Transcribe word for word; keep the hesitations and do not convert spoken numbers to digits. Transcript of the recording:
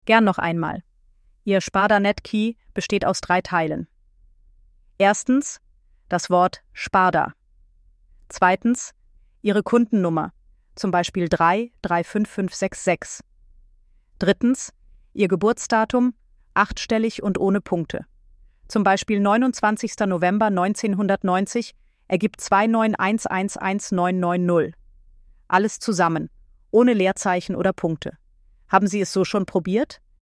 Gern noch einmal. Ihr Sparda-Net-Key besteht aus drei Teilen. Erstens das Wort Sparda. Zweitens Ihre Kundennummer, zum Beispiel drei drei fünf fünf sechs sechs. Drittens Ihr Geburtsdatum, achtstellig und ohne Punkte. Zum Beispiel neunundzwanzigster November neunzehnhundertneunzig ergibt zwei neun eins eins eins neun neun null. Alles zusammen, ohne Leerzeichen oder Punkte. Haben Sie es so schon probiert?